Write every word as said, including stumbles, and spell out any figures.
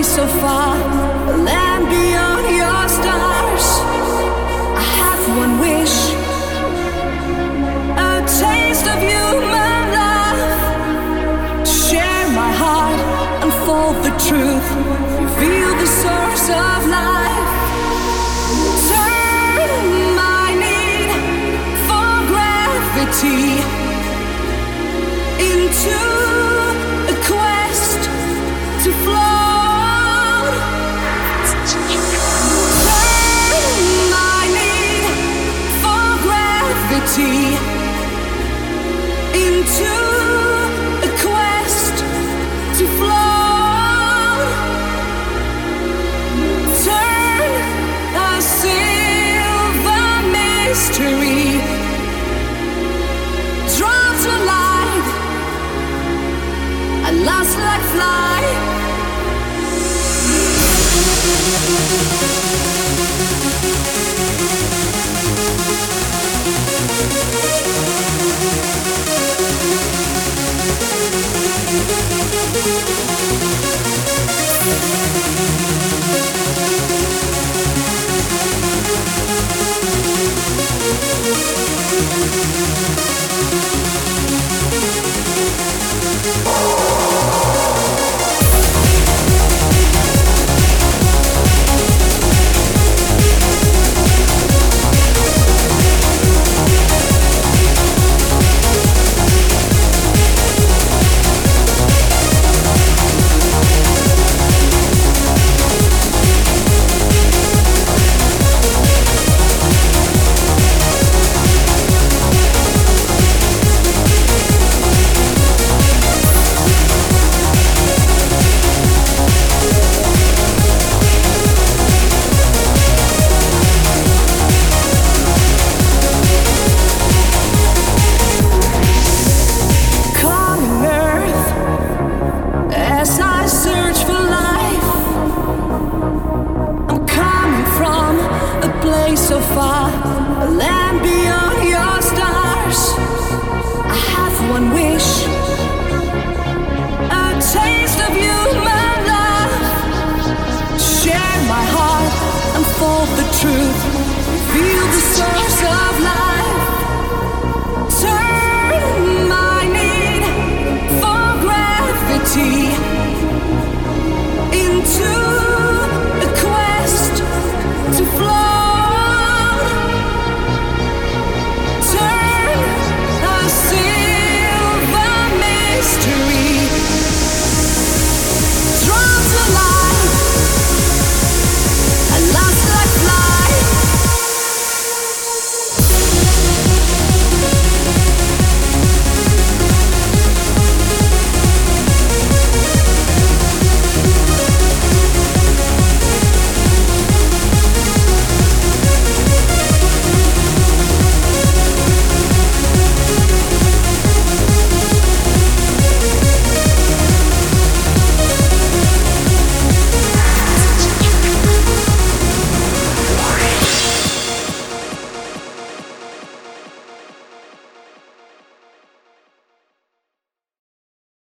so far, a land beyond your stars. I have one wish, a taste of human love. Share my heart, unfold the truth, reveal the source of life. Turn my need for gravity into a quest to float. Turn my need for gravity into